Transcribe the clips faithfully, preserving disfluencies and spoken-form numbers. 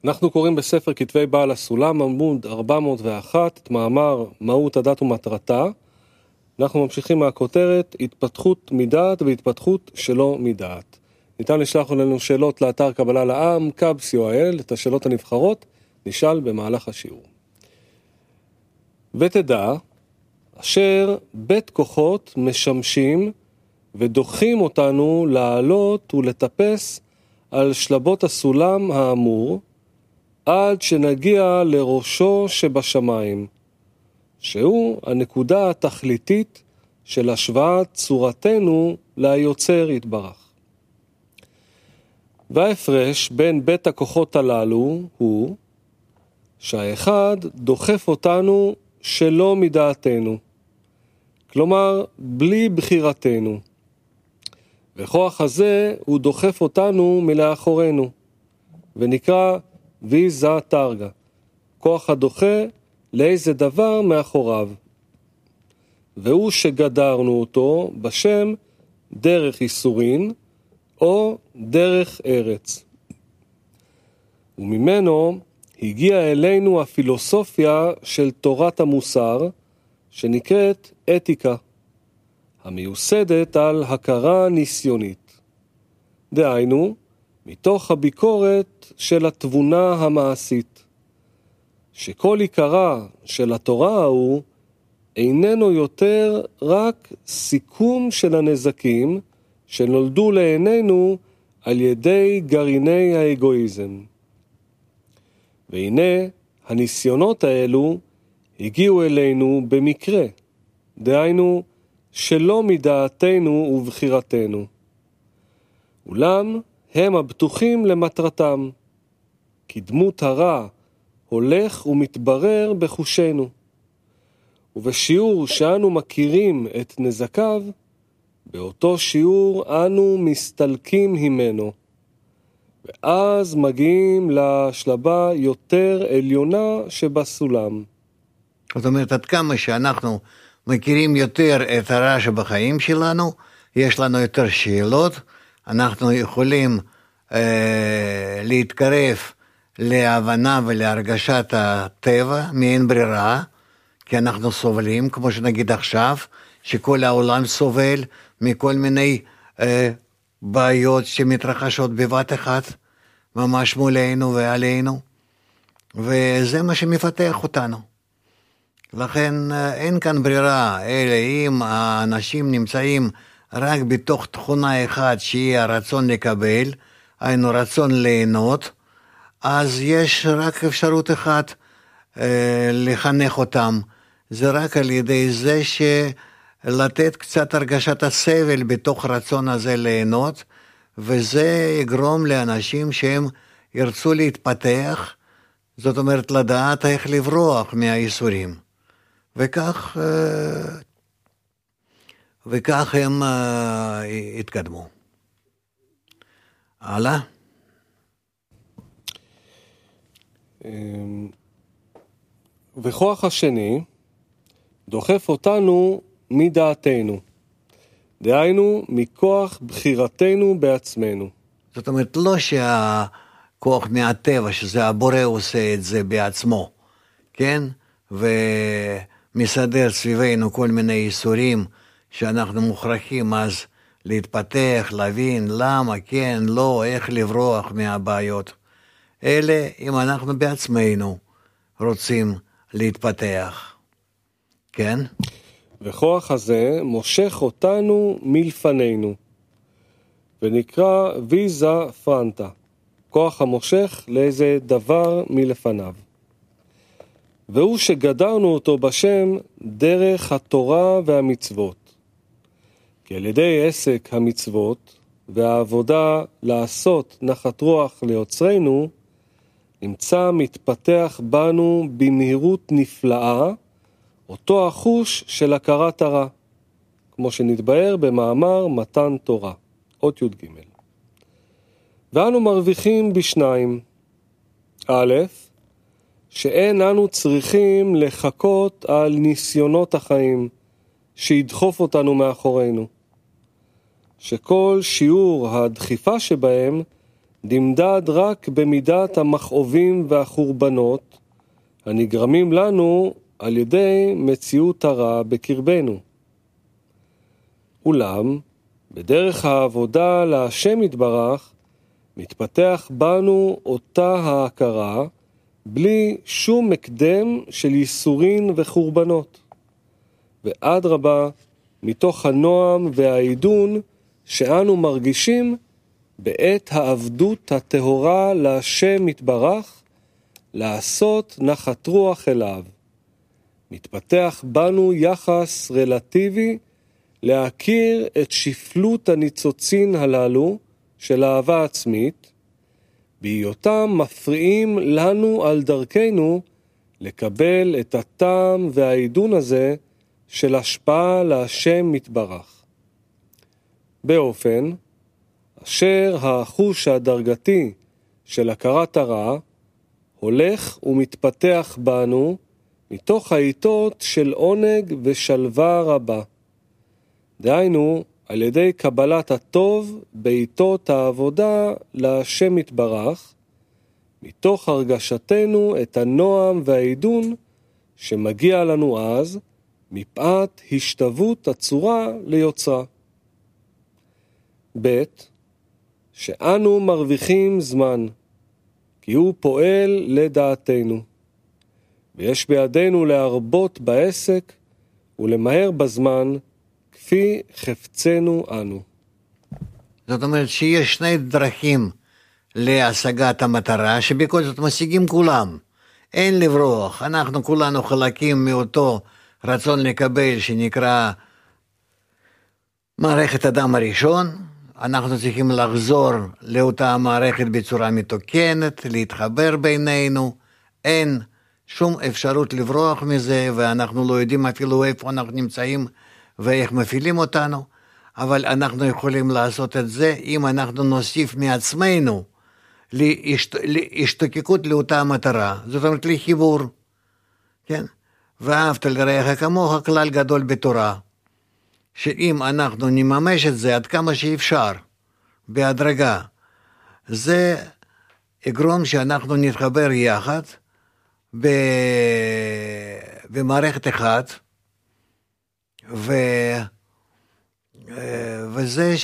אנחנו קוראים בספר כתבי בעל הסולם, עמוד ארבע מאות ואחת, את מאמר מהות הדת ומטרתה. אנחנו ממשיכים מהכותרת, התפתחות מדעת והתפתחות שלא מדעת. ניתן לשלוח לנו שאלות לאתר קבלה לעם, קאב סי או איי אל, את השאלות הנבחרות, נשאל במהלך השיעור. ותדע, אשר בית כוחות משמשים ודוחים אותנו לעלות ולטפס על שלבות הסולם האמור, עד שנגיע לראשו שבשמיים, שהוא הנקודה התכליתית של השוואת צורתנו ליוצר יתברך. וההפרש בין בית הכוחות הללו הוא שהאחד דוחף אותנו שלא מדעתנו, כלומר בלי בחירתנו, וכוח הזה הוא דוחף אותנו מלאחורנו, ונקרא ויזה תרגה, כוח הדוחה לאיזה דבר מאחוריו, והוא שגדרנו אותו בשם דרך איסורין או דרך ארץ. וממנו הגיעה אלינו הפילוסופיה של תורת המוסר, שנקראת אתיקה, המיוסדת על הכרה ניסיונית. דהיינו, מתוך הביקורת של התבונה המעשית, שכל עיקרה של התורה ההוא איננו יותר רק סיכום של הנזקים שנולדו לעינינו על ידי גרעיני האגואיזם. והנה הניסיונות האלו הגיעו אלינו במקרה, דהיינו שלא מדעתנו ובחירתנו. אולם הם הבטוחים למטרתם, כי דמות הרע הולך ומתברר בחושנו, ובשיעור שאנו מכירים את נזקיו, באותו שיעור אנו מסתלקים ממנו, ואז מגיעים לשלבה יותר עליונה שבסולם. זאת אומרת, עד כמה שאנחנו מכירים יותר את הרע שבחיים שלנו, יש לנו יותר שאלות, אנחנו יכולים אה, להתקרב להבנה ולהרגשת הטבע מאין ברירה, כי אנחנו סובלים, כמו שנגיד עכשיו, שכל העולם סובל מכל מיני אה, בעיות שמתרחשות בבת אחת, ממש מולנו ועלינו, וזה מה שמפתח אותנו. לכן אין כאן ברירה, אלא אם האנשים נמצאים רק בתוך תכונה אחת שהיא הרצון לקבל, היינו רצון ליהנות, אז יש רק אפשרות אחת אה, לחנך אותם, זה רק על ידי זה שלתת קצת הרגשת הסבל בתוך רצון הזה ליהנות, וזה יגרום לאנשים שהם ירצו להתפתח, זאת אומרת לדעת איך לברוח מהאיסורים, וכך וכך הם התקדמו. הלאה. וכוח השני דוחף אותנו מדעתנו, דהיינו מכוח בחירתנו בעצמנו. זאת אומרת, לא שהכוח מהטבע, שזה הבורא עושה את זה בעצמו, כן? ומסדר סביבנו כל מיני איסורים שאנחנו מוכרחים אז להתפתח, להבין למה, כן, לא, איך לברוח מהבעיות. אלה אם אנחנו בעצמנו רוצים להתפתח, כן? וכוח הזה מושך אותנו מלפנינו, ונקרא ויזה פרנטה, כוח המושך לאיזה דבר מלפניו. והוא שגדרנו אותו בשם דרך התורה והמצוות. כי על ידי עסק המצוות והעבודה לעשות נחת רוח ליוצרנו, נמצא מתפתח בנו במהירות נפלאה, אותו החוש של הכרת הרע, כמו שנתבאר במאמר מתן תורה, אות י' ג'. ואנו מרוויחים בשניים. א', שאין אנו צריכים לחכות על ניסיונות החיים, שידחוף אותנו מאחורינו. שכל שיעור הדחיפה שבהם נמדד רק במידת המכאובים והחורבנות הנגרמים לנו על ידי מציאות הרע בקרבנו. אולם, בדרך העבודה להשם יתברך, מתפתח בנו אותה ההכרה בלי שום מקדם של ייסורין וחורבנות. ועד רבה, מתוך הנועם והעידון שאנו מרגישים בעת העבדות הטהורה להשם יתברך, לעשות נחת רוח אליו. מתפתח בנו יחס רלטיבי להכיר את שפלות הניצוצין הללו של אהבה עצמית, בהיותם מפריעים לנו על דרכנו לקבל את הטעם והעידון הזה של השפעה להשם יתברך. באופן אשר החוש הדרגתי של הכרת הרע הולך ומתפתח בנו מתוך העיתות של עונג ושלווה רבה. דהיינו, על ידי קבלת הטוב בעיתות העבודה להשם יתברך, מתוך הרגשתנו את הנועם והעידון שמגיע לנו אז, מפאת השתוות הצורה ליוצרה. ב' שאנו מרוויחים זמן, כי הוא פועל לדעתנו, ויש בידינו להרבות בעסק ולמהר בזמן, כפי חפצנו אנו. זאת אומרת שיש שני דרכים להשגת המטרה, שבכל זאת משיגים כולם. אין לברוח, אנחנו כולנו חלקים מאותו רצון לקבל שנקרא מערכת אדם הראשון. אנחנו צריכים לחזור לאותה מערכת בצורה מתוקנת, להתחבר בינינו. אין שום אפשרות לברוח מזה, ואנחנו לא יודעים אפילו איפה אנחנו נמצאים ואיך מפעילים אותנו, אבל אנחנו יכולים לעשות את זה אם אנחנו נוסיף מעצמנו להשת... להשתוקקות לאותה מטרה, זאת אומרת לחיבור, כן? ואהבת לרעך כמוך, כלל גדול בתורה, שאם אנחנו נממש את זה עד כמה שאפשר, בהדרגה, זה יגרום שאנחנו נתחבר יחד ב... במערכת אחת, ו... וזה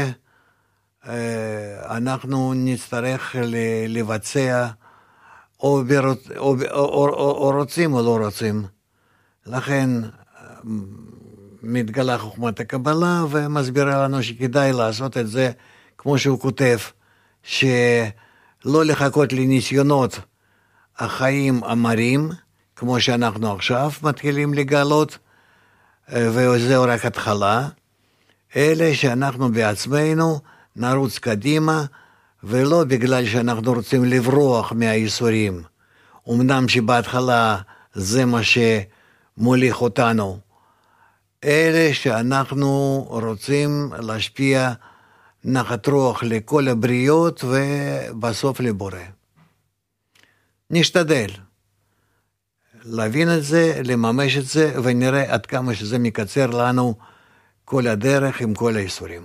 שאנחנו נצטרך לבצע או, ברוצ... או... או... או... או רוצים או לא רוצים. לכן מתגלה חוכמת הקבלה ומסבירה לנו שכדאי לעשות את זה כמו שהוא כותב, שלא לחכות לניסיונות החיים המרים, כמו שאנחנו עכשיו מתחילים לגלות, וזהו רק התחלה, אלה שאנחנו בעצמנו נרוץ קדימה, ולא בגלל שאנחנו רוצים לברוח מהייסורים. אמנם שבהתחלה זה מה שמוליך אותנו, אלה שאנחנו רוצים להשפיע נחת רוח לכל הבריות ובסוף לבורא. נשתדל להבין את זה, לממש את זה, ונראה עד כמה שזה מקצר לנו כל הדרך עם כל האיסורים.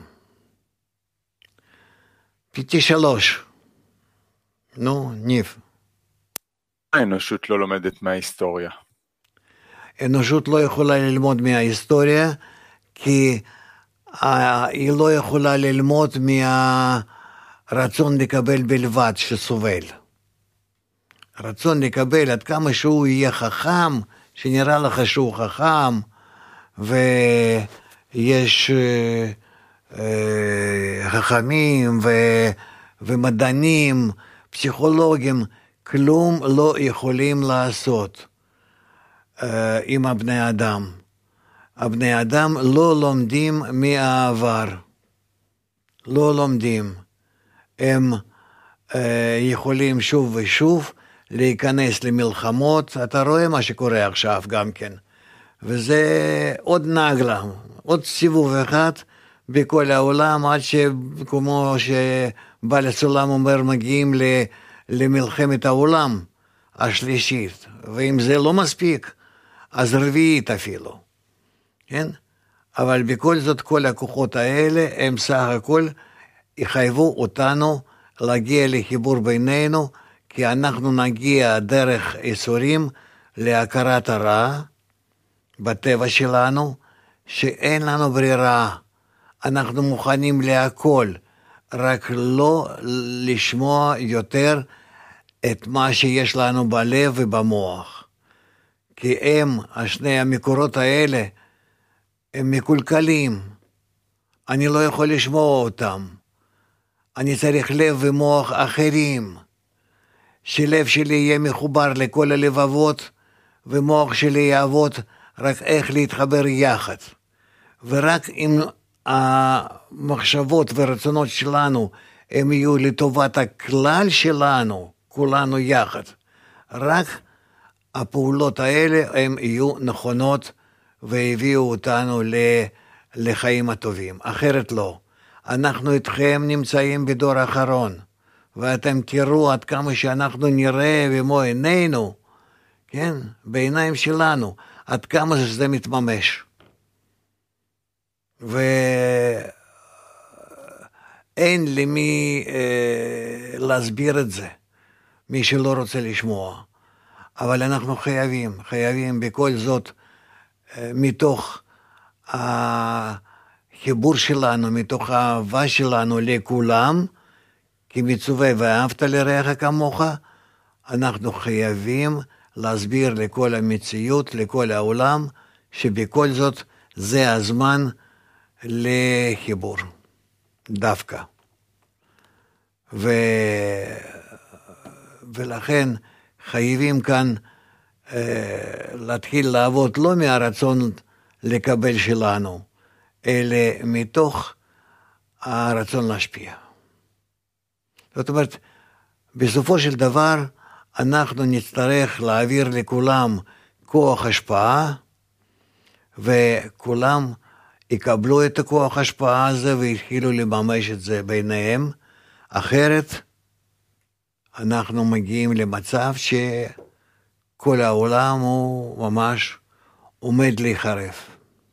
פיתי שלוש. נו, ניב. האנושות לא לומדת מההיסטוריה. האנושות לא יכולה ללמוד מההיסטוריה, כי היא לא יכולה ללמוד מהרצון לקבל בלבד שסובל. רצון לקבל עד כמה שהוא יהיה חכם, שנראה לך שהוא חכם, ויש אה, אה, חכמים ו, ומדענים, פסיכולוגים, כלום לא יכולים לעשות אה, עם הבני אדם. הבני אדם לא לומדים מהעבר, לא לומדים. הם אה, יכולים שוב ושוב להיכנס למלחמות, אתה רואה מה שקורה עכשיו גם כן, וזה עוד נגלה, עוד סיבוב אחד בכל העולם, עד שכמו שבעל הסולם אומר, מגיעים למלחמת העולם השלישית, ואם זה לא מספיק, אז רביעית אפילו, כן? אבל בכל זאת כל הכוחות האלה, הם סך הכל יחייבו אותנו להגיע לחיבור בינינו, כי אנחנו נגיע דרך איסורים להכרת הרע בטבע שלנו, שאין לנו ברירה, אנחנו מוכנים להכל, רק לא לשמוע יותר את מה שיש לנו בלב ובמוח. כי הם, השני המקורות האלה, הם מקולקלים. אני לא יכול לשמוע אותם. אני צריך לב ומוח אחרים. שלב שלי יהיה מחובר לכל הלבבות, ומוח שלי יעבוד רק איך להתחבר יחד. ורק אם המחשבות ורצונות שלנו הם יהיו לטובת הכלל שלנו, כולנו יחד, רק הפעולות האלה הם יהיו נכונות והביאו אותנו לחיים הטובים. אחרת לא. אנחנו איתכם נמצאים בדור האחרון, ואתם תראו עד כמה שאנחנו נראה במו עינינו, כן, בעיניים שלנו, עד כמה שזה מתממש. ואין למי אה, להסביר את זה, מי שלא רוצה לשמוע. אבל אנחנו חייבים, חייבים בכל זאת, אה, מתוך החיבור שלנו, מתוך האהבה שלנו לכולם, כי מצווה ואהבת לרעך כמוך, אנחנו חייבים להסביר לכל המציאות, לכל העולם, שבכל זאת זה הזמן לחיבור, דווקא. ו... ולכן חייבים כאן אה, להתחיל לעבוד לא מהרצון לקבל שלנו, אלא מתוך הרצון להשפיע. זאת אומרת, בסופו של דבר, אנחנו נצטרך להעביר לכולם כוח השפעה, וכולם יקבלו את הכוח השפעה הזה, והתחילו לממש את זה ביניהם. אחרת, אנחנו מגיעים למצב שכל העולם הוא ממש עומד להיחרף.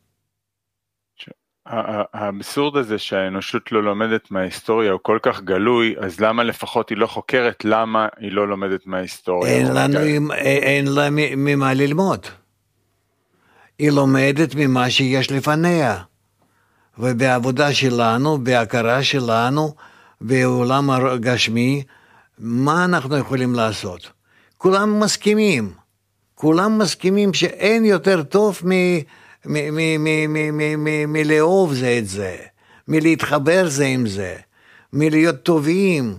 האבסורד הזה שהאנושות לא לומדת מההיסטוריה הוא כל כך גלוי, אז למה לפחות היא לא חוקרת למה היא לא לומדת מההיסטוריה? אין לנו, אין לה ממה ללמוד. היא לומדת ממה שיש לפניה. ובעבודה שלנו, בהכרה שלנו, בעולם הגשמי, מה אנחנו יכולים לעשות? כולם מסכימים. כולם מסכימים שאין יותר טוב מ... מלאהוב זה את זה, מלהתחבר זה עם זה, מלהיות טובים.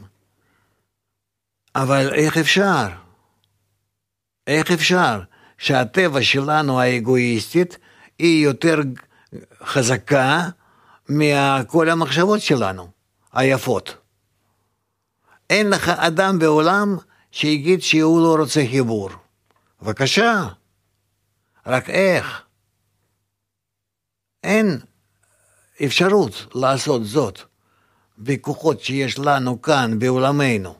אבל איך אפשר? איך אפשר שהטבע שלנו האגואיסטית היא יותר חזקה מכל המחשבות שלנו היפות? אין לך אדם בעולם שיגיד שהוא לא רוצה חיבור. בבקשה, רק איך? אין אפשרות לעשות זאת בכוחות שיש לנו כאן בעולמנו,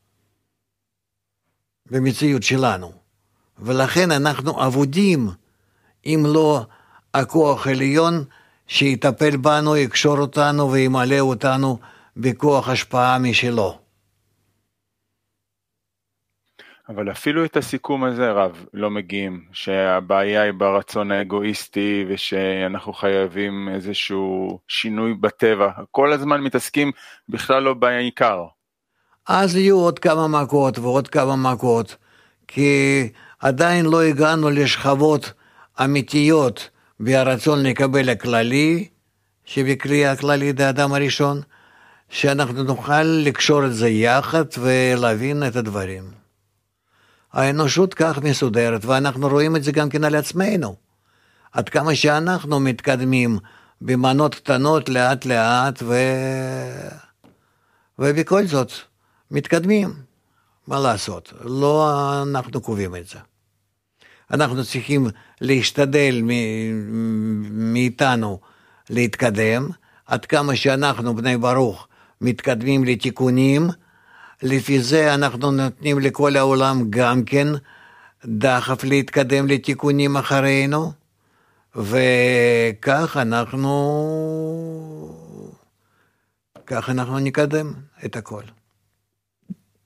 במציאות שלנו. ולכן אנחנו עבודים, אם לא הכוח העליון שיטפל בנו, יקשור אותנו וימלא אותנו בכוח השפעה משלו. אבל אפילו את הסיכום הזה, רב, לא מגיעים, שהבעיה היא ברצון האגואיסטי, ושאנחנו חייבים איזשהו שינוי בטבע. כל הזמן מתעסקים בכלל לא בעיקר. אז יהיו עוד כמה מכות ועוד כמה מכות, כי עדיין לא הגענו לשכבות אמיתיות, והרצון לקבל הכללי, שבקריאה הכללי זה האדם הראשון, שאנחנו נוכל לקשור את זה יחד ולהבין את הדברים. האנושות כך מסודרת, ואנחנו רואים את זה גם כן על עצמנו. עד כמה שאנחנו מתקדמים במנות קטנות לאט לאט, ו... ובכל זאת מתקדמים. מה לעשות? לא אנחנו קובעים את זה. אנחנו צריכים להשתדל מ- מאיתנו להתקדם, עד כמה שאנחנו בני ברוך מתקדמים לתיקונים, לפי זה אנחנו נותנים לכל העולם גם כן דחף להתקדם לתיקונים אחרינו, וכך אנחנו כך אנחנו נקדם את הכל.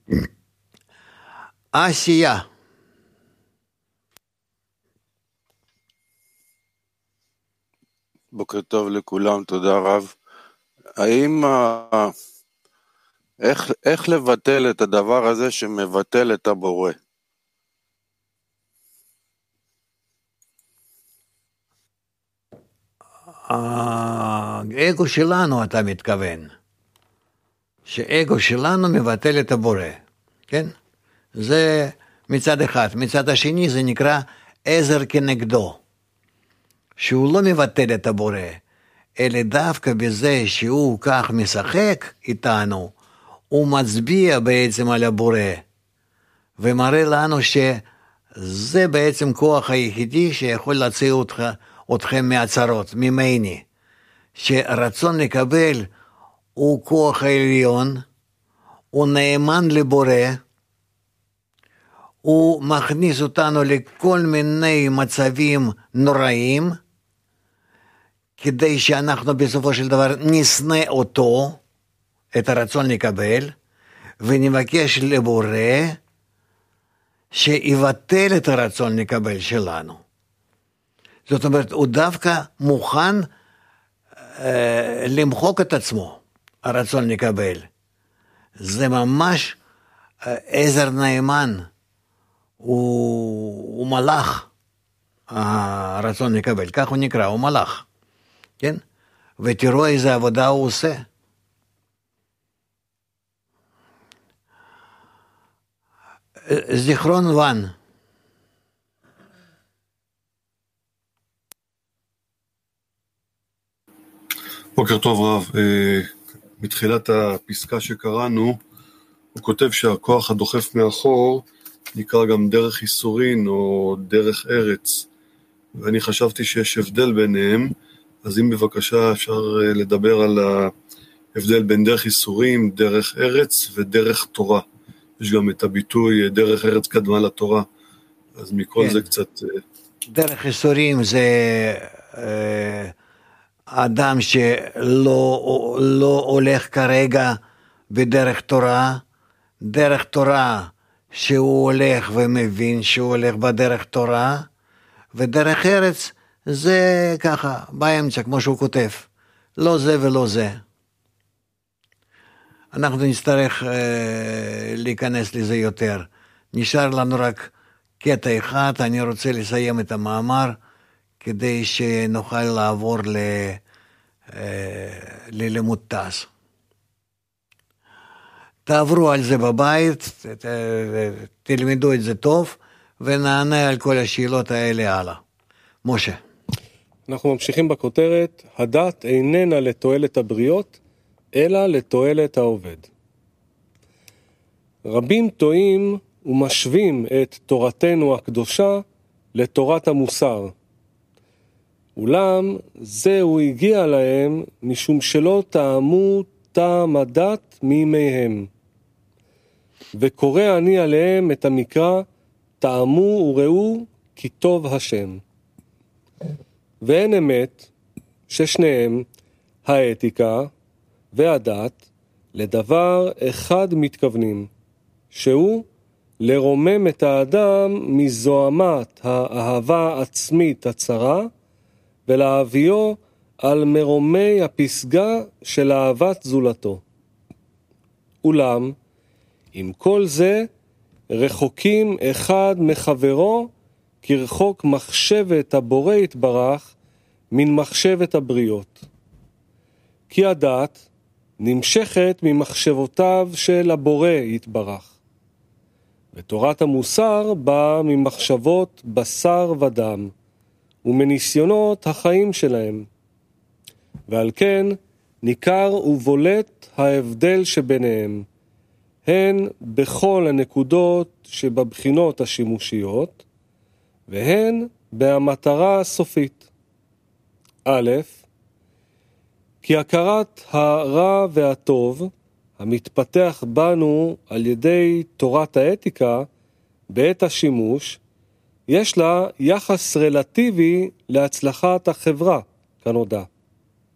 עשייה. בוקר טוב לכולם, תודה רב. האם, איך, איך לבטל את הדבר הזה שמבטל את הבורא? האגו שלנו אתה מתכוון, שאגו שלנו מבטל את הבורא, כן? זה מצד אחד. מצד השני זה נקרא עזר כנגדו, שהוא לא מבטל את הבורא, אלא דווקא בזה שהוא כך משחק איתנו, הוא מצביע בעצם על הבורא, ומראה לנו שזה בעצם כוח היחידי שיכול להציע אותך, אתכם מהצרות, ממני, שרצון לקבל הוא כוח העליון, הוא נאמן לבורא, הוא מכניס אותנו לכל מיני מצבים נוראים, כדי שאנחנו בסופו של דבר נשנא אותו, את הרצון לקבל, ונבקש לבורא שיבטל את הרצון לקבל שלנו. זאת אומרת, הוא דווקא מוכן אה, למחוק את עצמו, הרצון לקבל. זה ממש אה, עזר נאמן, הוא, הוא מלאך, הרצון לקבל, כך הוא נקרא, הוא מלאך, כן? ותראו איזה עבודה הוא עושה. זיכרון וואן. בוקר טוב רב, מתחילת הפסקה שקראנו, הוא כותב שהכוח הדוחף מאחור נקרא גם דרך איסורין או דרך ארץ, ואני חשבתי שיש הבדל ביניהם, אז אם בבקשה אפשר לדבר על ההבדל בין דרך איסורים, דרך ארץ ודרך תורה. יש גם את הביטוי דרך ארץ קדמה לתורה, אז מכל כן. זה קצת... דרך איסורים זה אה, אדם שלא לא הולך כרגע בדרך תורה, דרך תורה שהוא הולך ומבין שהוא הולך בדרך תורה, ודרך ארץ זה ככה, באמצע, כמו שהוא כותב, לא זה ולא זה. אנחנו נצטרך אה, להיכנס לזה יותר. נשאר לנו רק קטע אחד, אני רוצה לסיים את המאמר, כדי שנוכל לעבור ל, אה, ללימוד תעש. תעברו על זה בבית, ת, תלמדו את זה טוב, ונענה על כל השאלות האלה הלאה. משה. אנחנו ממשיכים בכותרת, הדת איננה לתועלת הבריות, אלא לתועלת העובד. רבים טועים ומשווים את תורתנו הקדושה לתורת המוסר. אולם זהו הגיע להם משום שלא טעמו טעם הדת מימיהם. וקורא אני עליהם את המקרא, טעמו וראו כי טוב השם. ואין אמת ששניהם, האתיקה והדת, לדבר אחד מתכוונים, שהוא לרומם את האדם מזוהמת האהבה העצמית הצרה, ולהביאו על מרומי הפסגה של אהבת זולתו. אולם, עם כל זה, רחוקים אחד מחברו, כרחוק מחשבת הבורא יתברך, מן מחשבת הבריות. כי הדת נמשכת ממחשבותיו של הבורא יתברך. ותורת המוסר באה ממחשבות בשר ודם, ומניסיונות החיים שלהם. ועל כן ניכר ובולט ההבדל שביניהם, הן בכל הנקודות שבבחינות השימושיות, והן במטרה הסופית. א', כי הכרת הרע והטוב, המתפתח בנו על ידי תורת האתיקה, בעת השימוש, יש לה יחס רלטיבי להצלחת החברה, כנודע.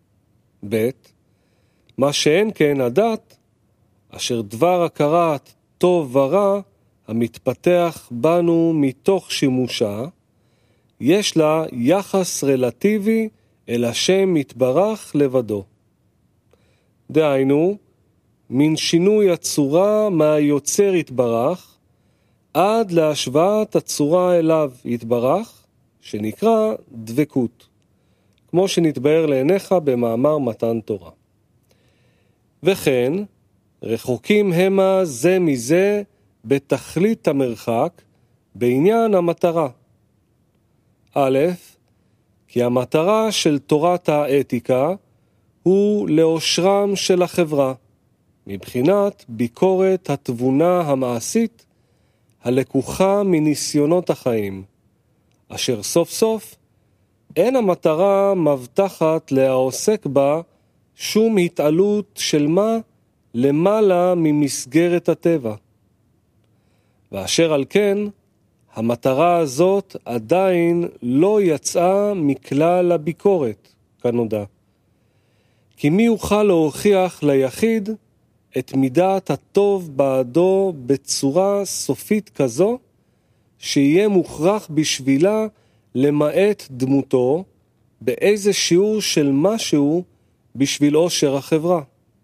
ב', מה שאין כן הדת, אשר דבר הכרת טוב ורע המתפתח בנו מתוך שימושה, יש לה יחס רלטיבי אל השם מתברך לבדו. דהיינו, מן שינוי הצורה מהיוצר יתברך, עד להשוואת הצורה אליו יתברך, שנקרא דבקות, כמו שנתבהר לעיניך במאמר מתן תורה. וכן, רחוקים המה זה מזה בתכלית המרחק בעניין המטרה. א', כי המטרה של תורת האתיקה הוא לאושרם של החברה, מבחינת ביקורת התבונה המעשית הלקוחה מניסיונות החיים, אשר סוף סוף אין המטרה מבטחת להעוסק בה שום התעלות של מה למעלה ממסגרת הטבע. ואשר על כן, המטרה הזאת עדיין לא יצאה מכלל הביקורת, כנודע. כי מי יוכל להוכיח ליחיד את מידת הטוב בעדו בצורה סופית כזו, שיהיה מוכרח בשבילה למעט דמותו באיזה שיעור של משהו בשביל עושר החברה.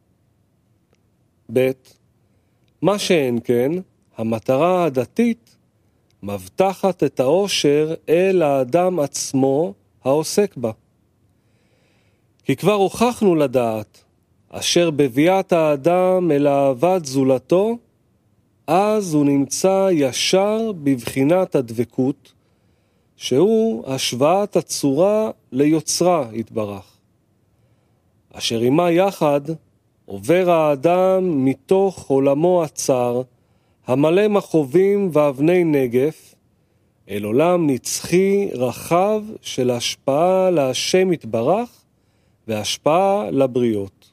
ב', מה שאין כן, המטרה הדתית מבטחת את העושר אל האדם עצמו העוסק בה. כי כבר הוכחנו לדעת, אשר בביאת האדם אל אהבת זולתו, אז הוא נמצא ישר בבחינת הדבקות, שהוא השוואת הצורה ליוצרה יתברך. אשר עמה יחד עובר האדם מתוך עולמו הצר, המלא מחובים ואבני נגף, אל עולם נצחי רחב של השפעה להשם יתברך והשפעה לבריות.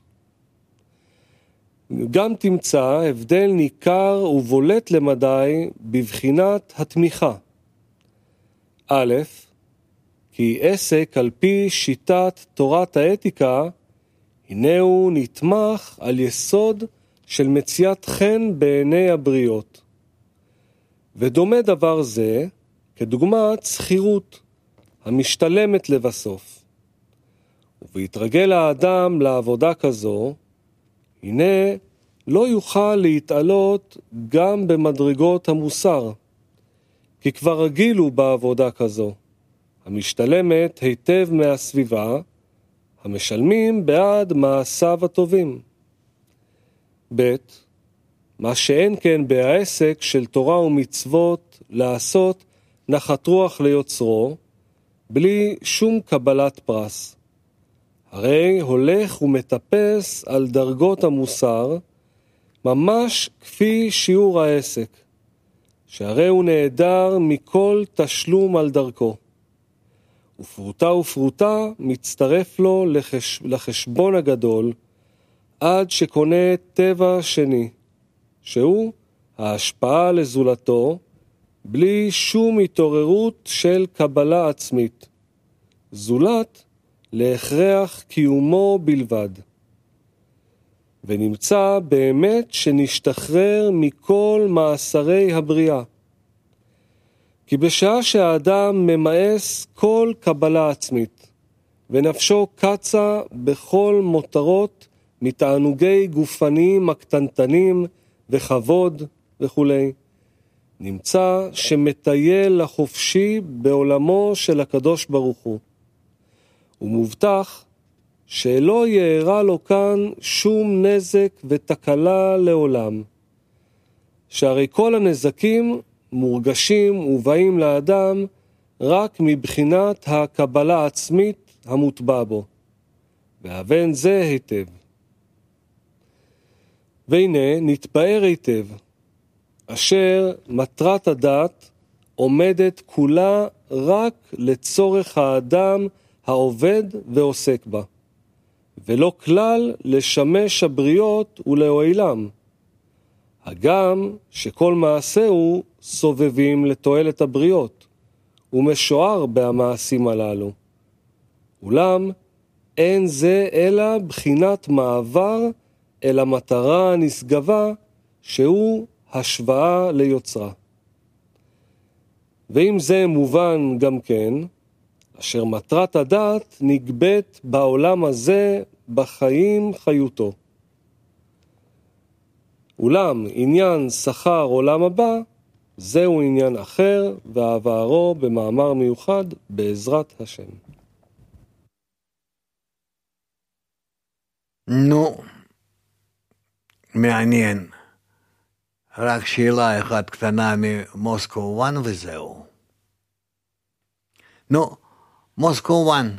גם תמצא הבדל ניכר ובולט למדי בבחינת התמיכה. א', כי עסק על פי שיטת תורת האתיקה, הנה הוא נתמך על יסוד של מציאת חן בעיני הבריות. ודומה דבר זה כדוגמת שכירות המשתלמת לבסוף. ובהתרגל האדם לעבודה כזו, הנה לא יוכל להתעלות גם במדרגות המוסר, כי כבר רגילו בעבודה כזו, המשתלמת היטב מהסביבה, המשלמים בעד מעשיו הטובים. ב', מה שאין כן בהעסק של תורה ומצוות לעשות נחת רוח ליוצרו, בלי שום קבלת פרס. הרי הולך ומטפס על דרגות המוסר, ממש כפי שיעור העסק, שהרי הוא נעדר מכל תשלום על דרכו. ופרוטה ופרוטה מצטרף לו לחש... לחשבון הגדול, עד שקונה טבע שני, שהוא ההשפעה לזולתו, בלי שום התעוררות של קבלה עצמית, זולת להכרח קיומו בלבד. ונמצא באמת שנשתחרר מכל מעשרי הבריאה. כי בשעה שהאדם ממאס כל קבלה עצמית, ונפשו קצה בכל מותרות מתענוגי גופניים הקטנטנים וכבוד וכו', נמצא שמטייל לחופשי בעולמו של הקדוש ברוך הוא. ומובטח שלא יארע לו כאן שום נזק ותקלה לעולם. שהרי כל הנזקים מורגשים ובאים לאדם רק מבחינת הקבלה העצמית המוטבע בו. והבן זה היטב. והנה נתפאר היטב, אשר מטרת הדת עומדת כולה רק לצורך האדם העובד ועוסק בה, ולא כלל לשמש הבריות ולהועילם. הגם שכל מעשהו סובבים לתועלת הבריות, ומשוער במעשים הללו. אולם אין זה אלא בחינת מעבר אל המטרה הנשגבה, שהוא השוואה ליוצרה. ואם זה מובן גם כן, אשר מטרת הדת נגבית בעולם הזה בחיים חיותו. אולם עניין שכר עולם הבא, זהו עניין אחר, והעברו במאמר מיוחד בעזרת השם. נו, מעניין. רק שאלה אחת קטנה ממוסקו אחת וזהו. נו, מוסקו אחת.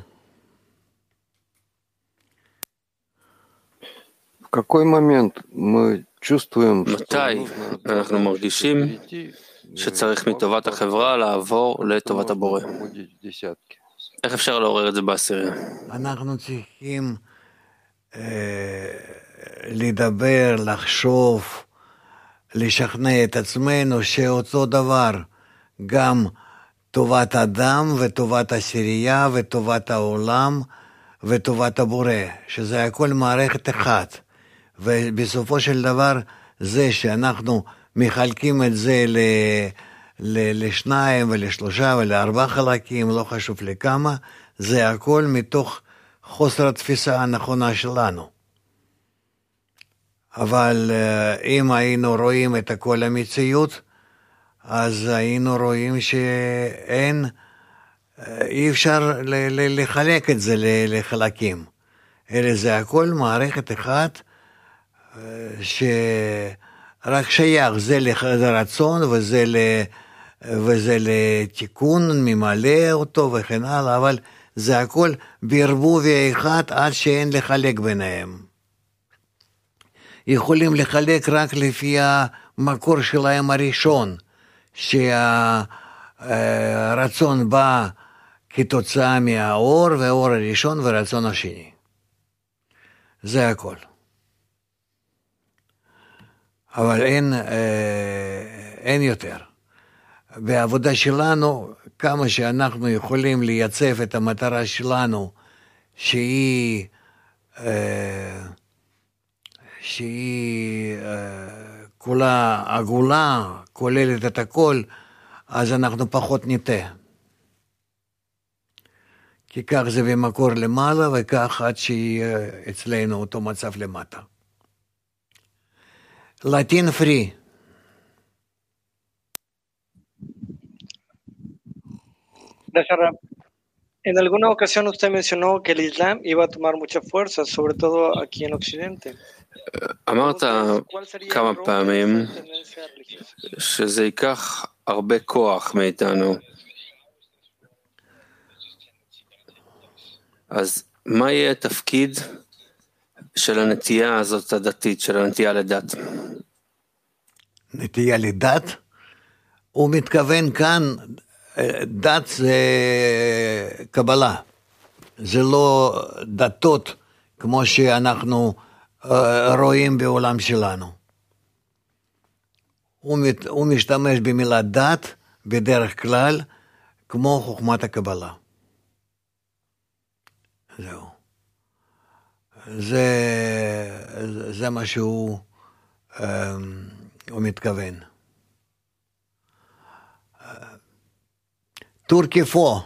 В какой момент мы чувствуем, מתי אנחנו מרגישים שצריך מטובת החברה לעבור לטובת הבורא? איך אפשר לעורר את זה בעשירייה? אנחנו צריכים אה, לדבר, לחשוב, לשכנע את עצמנו שאותו דבר, גם טובת אדם וטובת עשירייה וטובת העולם וטובת הבורא, שזה הכל מערכת אחת. ובסופו של דבר זה שאנחנו מחלקים את זה ל, ל, לשניים ולשלושה ולארבעה חלקים, לא חשוב לכמה, זה הכל מתוך חוסר התפיסה הנכונה שלנו. אבל אם היינו רואים את כל המציאות, אז היינו רואים שאין, אי אפשר לחלק את זה לחלקים. אלא זה הכל מערכת אחת, שרק שייך, זה לרצון וזה, וזה לתיקון, ממלא אותו וכן הלאה, אבל זה הכל בערבוביה אחד עד שאין לחלק ביניהם. יכולים לחלק רק לפי המקור שלהם הראשון, שהרצון בא כתוצאה מהאור, והאור הראשון ורצון השני. זה הכל. אבל אין, אין יותר. בעבודה שלנו, כמה שאנחנו יכולים לייצב את המטרה שלנו, שהיא, שהיא כולה עגולה, כוללת את הכל, אז אנחנו פחות ניטה. כי כך זה במקור למעלה, וכך עד שיהיה אצלנו אותו מצב למטה. Latin free. En alguna ocasión usted mencionó que el Islam iba a tomar mucha fuerza, sobre todo aquí en Occidente. אמרת כמה פעמים שזה ייקח הרבה כוח מאיתנו. אז מה יהיה התפקיד של הנטייה הזאת הדתית, של הנטייה לדת? נטייה לדת? הוא מתכוון כאן, דת זה קבלה. זה לא דתות כמו שאנחנו רואים בעולם שלנו. הוא, מת, הוא משתמש במילה דת בדרך כלל כמו חוכמת הקבלה. זהו. זה, זה מה שהוא הוא מתכוון. טורקי פו.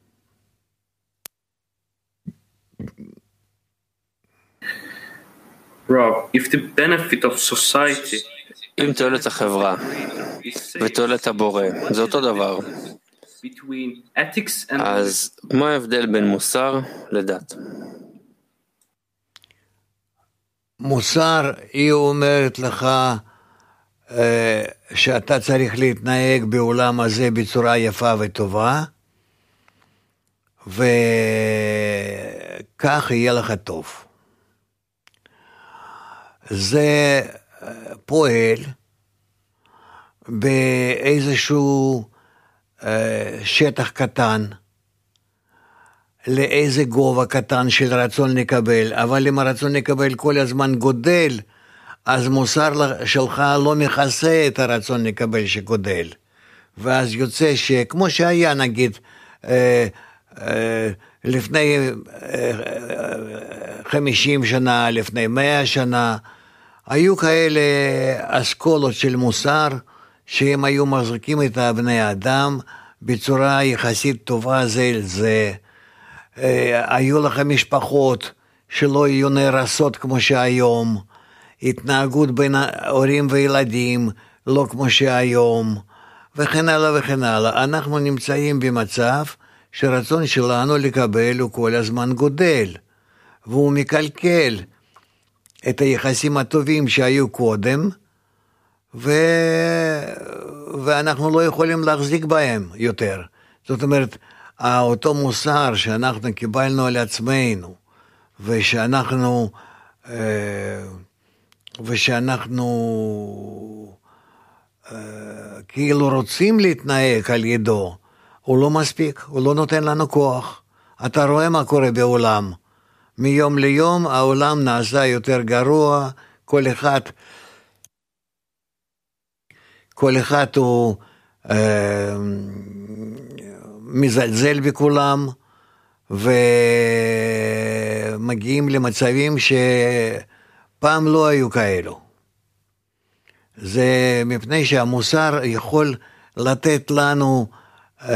Rob, if the benefit of society, אם תועלת החברה ותועלת הבורא, זה אותו דבר. אז מה ההבדל בין מוסר לדת? מוסר, היא אומרת לך אה, שאתה צריך להתנהג בעולם הזה בצורה יפה וטובה, וכך יהיה לך טוב. זה פועל באיזשהו אה, שטח קטן, לאיזה גובה קטן של רצון לקבל, אבל אם הרצון לקבל כל הזמן גודל, אז מוסר שלך לא מכסה את הרצון לקבל שגודל. ואז יוצא שכמו שהיה נגיד אה, אה, לפני אה, חמישים שנה, לפני מאה שנה, היו כאלה אסכולות של מוסר, שהם היו מחזיקים את הבני האדם בצורה יחסית טובה זה אל זה. היו לך משפחות שלא יהיו נהרסות כמו שהיום, התנהגות בין הורים וילדים לא כמו שהיום, וכן הלאה וכן הלאה. אנחנו נמצאים במצב שרצון שלנו לקבל הוא כל הזמן גודל, והוא מקלקל את היחסים הטובים שהיו קודם, ו... ואנחנו לא יכולים להחזיק בהם יותר. זאת אומרת, אותו מוסר שאנחנו קיבלנו על עצמנו, ושאנחנו, ושאנחנו כאילו רוצים להתנהג על ידו, הוא לא מספיק, הוא לא נותן לנו כוח. אתה רואה מה קורה בעולם. מיום ליום העולם נעשה יותר גרוע, כל אחד, כל אחד הוא אה, מזלזל בכולם, ומגיעים למצבים שפעם לא היו כאלו. זה מפני שהמוסר יכול לתת לנו אה,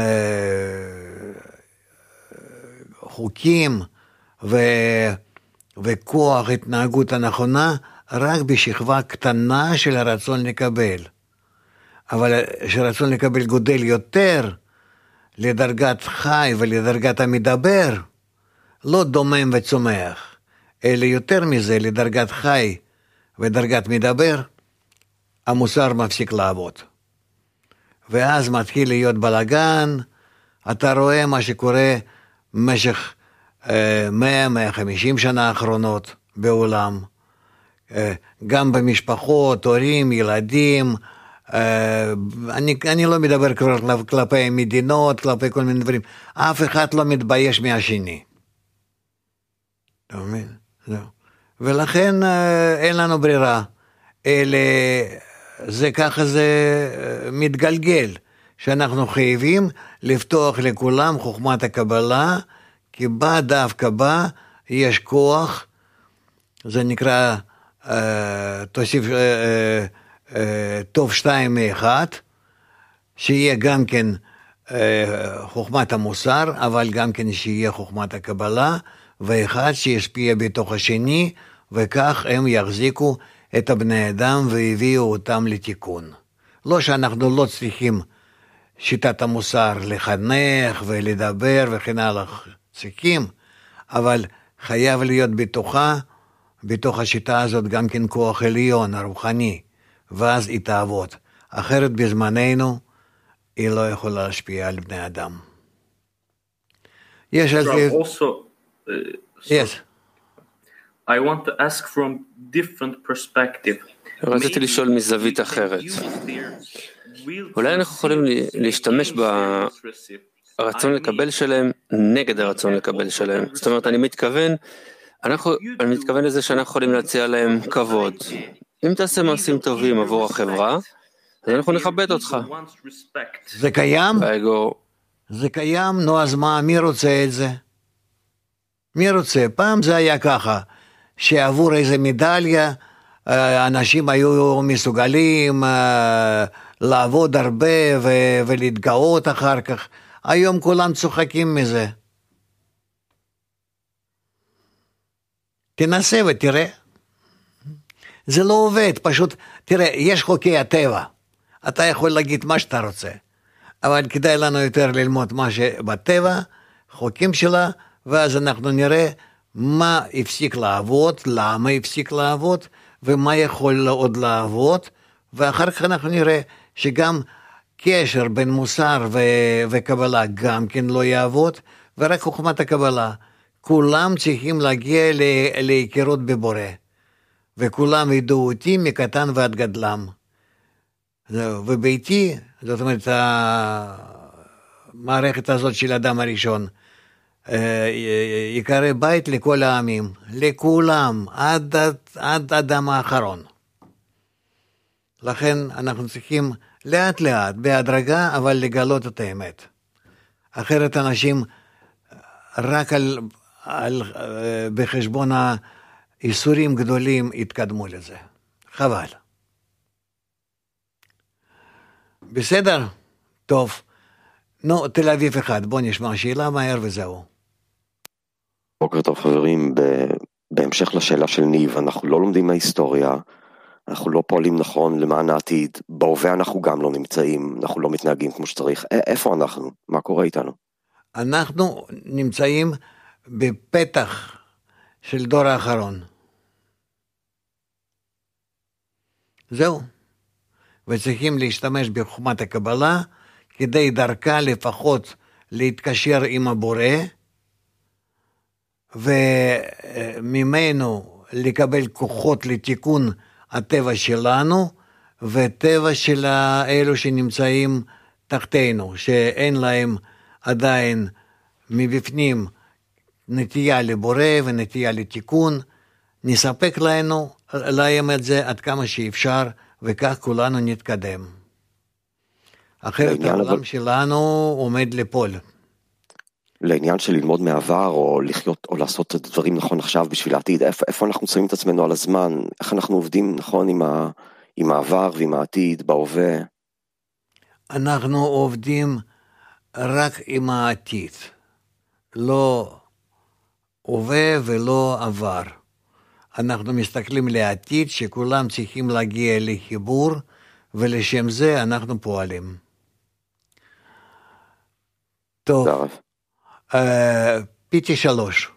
חוקים ו... וכוח התנהגות הנכונה רק בשכבה קטנה של הרצון לקבל. אבל שרצון לקבל גודל יותר לדרגת חי ולדרגת המדבר, לא דומם וצומח, אלא יותר מזה לדרגת חי ודרגת מדבר, המוסר מפסיק לעבוד. ואז מתחיל להיות בלגן, אתה רואה מה שקורה במשך מאה עד מאה וחמישים שנה האחרונות בעולם, גם במשפחות, הורים, ילדים, אני, אני לא מדבר כבר כלפי מדינות, כלפי כל מיני דברים, אף אחד לא מתבייש מהשני. אתה מבין? זהו. ולכן אין לנו ברירה, אלא זה ככה זה מתגלגל, שאנחנו חייבים לפתוח לכולם חוכמת הקבלה, כי בה דווקא בה יש כוח, זה נקרא אה, תוסיף אה, אה, טוב שתיים מאחד, שיהיה גם כן אה, חוכמת המוסר, אבל גם כן שיהיה חוכמת הקבלה, ואחד שישפיע בתוך השני, וכך הם יחזיקו את הבני אדם והביאו אותם לתיקון. לא שאנחנו לא צריכים שיטת המוסר לחנך ולדבר וכן הלאה, צריכים, אבל חייב להיות בתוכה, בתוך השיטה הזאת גם כן כוח עליון, הרוחני, ואז היא תעבוד. אחרת בזמננו, היא לא יכולה להשפיע על בני אדם. יש על זה... Yes. I want to ask from different perspective. רציתי לשאול מזווית אחרת. אולי אנחנו יכולים להשתמש ברצון לקבל שלהם נגד הרצון לקבל שלהם. זאת אומרת, אני מתכוון, אנחנו, אני מתכוון לזה שאנחנו יכולים להציע להם כבוד. אם תעשה מעשים טובים עבור החברה, אז אנחנו נכבד אותך. זה קיים? והאגו... זה קיים, נו אז מה, מי רוצה את זה? מי רוצה? פעם זה היה ככה, שעבור איזה מדליה, אנשים היו מסוגלים לעבוד הרבה ו- ולהתגאות אחר כך. היום כולם צוחקים מזה. תנסה ותראה. זה לא עובד, פשוט, תראה, יש חוקי הטבע. אתה יכול להגיד מה שאתה רוצה. אבל כדאי לנו יותר ללמוד מה שבטבע, חוקים שלה, ואז אנחנו נראה מה הפסיק לעבוד, למה הפסיק לעבוד, ומה יכול עוד לעבוד, ואחר כך אנחנו נראה שגם קשר בין מוסר ו- וקבלה גם כן לא יעבוד, ורק חוכמת הקבלה. כולם צריכים להגיע ל- להיכרות בבורא, וכולם ידעו אותי מקטן ועד גדלם. וביתי, זאת אומרת, המערכת הזאת של אדם הראשון, יקרא בית לכל העמים, לכולם, עד, עד אדם האחרון. לכן אנחנו צריכים לאט לאט, בהדרגה, אבל לגלות את האמת. אחרת אנשים רק על, על, בחשבון האיסורים גדולים יתקדמו לזה. חבל. בסדר? טוב. נו, תל אביב אחד, בוא נשמע שאלה מהר וזהו. בוקר טוב חברים, בהמשך לשאלה של ניב, אנחנו לא לומדים מההיסטוריה, אנחנו לא פועלים נכון למען העתיד, בהווה אנחנו גם לא נמצאים, אנחנו לא מתנהגים כמו שצריך, איפה אנחנו? מה קורה איתנו? אנחנו נמצאים בפתח של דור האחרון. זהו. וצריכים להשתמש בחוכמת הקבלה, כדי דרכה לפחות להתקשר עם הבורא, וממנו לקבל כוחות לתיקון הטבע שלנו, וטבע של אלו שנמצאים תחתינו, שאין להם עדיין מבפנים נטייה לבורא ונטייה לתיקון, נספק לנו, להם את זה עד כמה שאפשר, וכך כולנו נתקדם. אחרת העולם אבל... שלנו עומד לפול. לעניין של ללמוד מעבר, או לחיות, או לעשות את הדברים נכון עכשיו בשביל העתיד, איפה, איפה אנחנו שמים את עצמנו על הזמן, איך אנחנו עובדים נכון עם, ה, עם העבר ועם העתיד, בהווה? אנחנו עובדים רק עם העתיד, לא הווה ולא עבר. אנחנו מסתכלים לעתיד שכולם צריכים להגיע לחיבור, ולשם זה אנחנו פועלים. טוב. פיטי שלוש.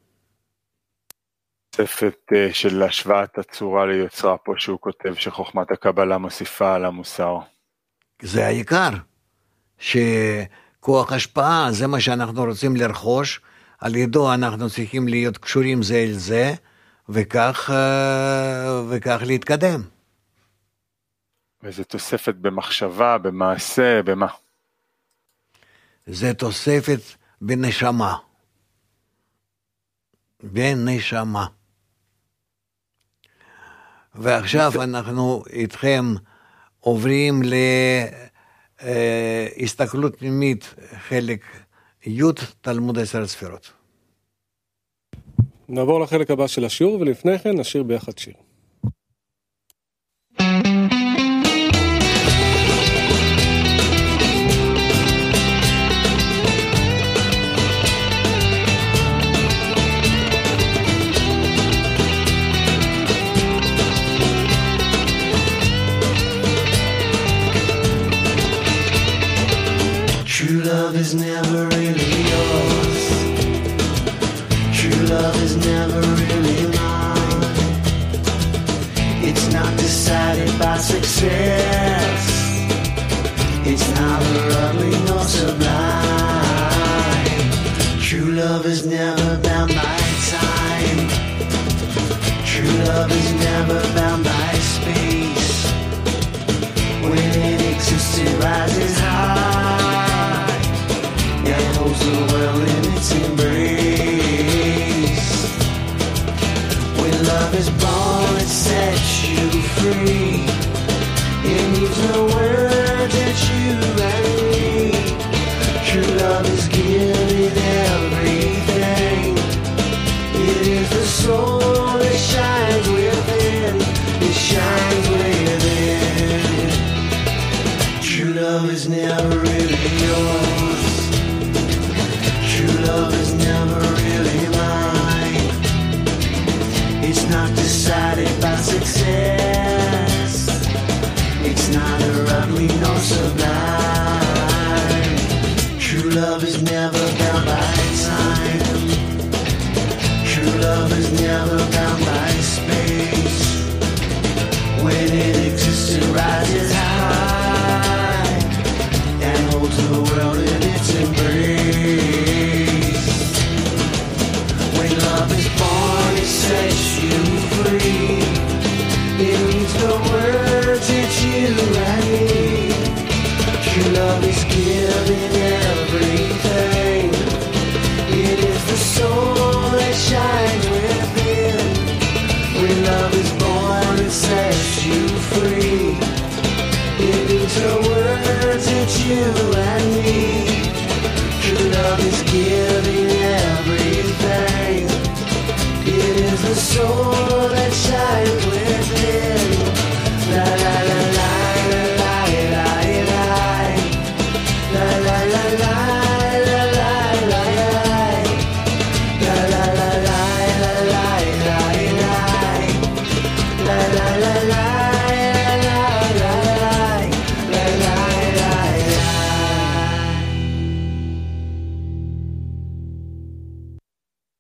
תוספת של השוואת הצורה ליוצרה פה, שהוא כותב שחוכמת הקבלה מוסיפה על המוסר. זה העיקר, שכוח השפעה זה מה שאנחנו רוצים לרכוש, על ידו אנחנו צריכים להיות קשורים זה אל זה, וכך, וכך להתקדם. וזה תוספת במחשבה, במעשה, במה? זה תוספת בנשמה. בנשמה. ועכשיו אנחנו איתכם עוברים להסתכלות פנימית חלק י' תלמוד עשר ספירות. נעבור לחלק הבא של השיעור, ולפני כן נשיר ביחד שיר. True love is never really yours. True love is never really mine. It's not decided by success. It's neither ugly nor sublime. True love is never bound by time. True love is never bound by space. When it exists, it rises high. It holds the world in its embrace. When love is born, it sets you free. It needs no words that you and me. True love is giving everything. It is the soul that shines within. It shines within. True love is never really yours. True love is never really mine. It's not decided by success. It's neither ugly nor sublime. True love is never bound by time. True love is never bound by space. When it exists, it rises high and holds the world in its embrace. When love is born, it sets you free. It needs no words that you and me. True love is giving every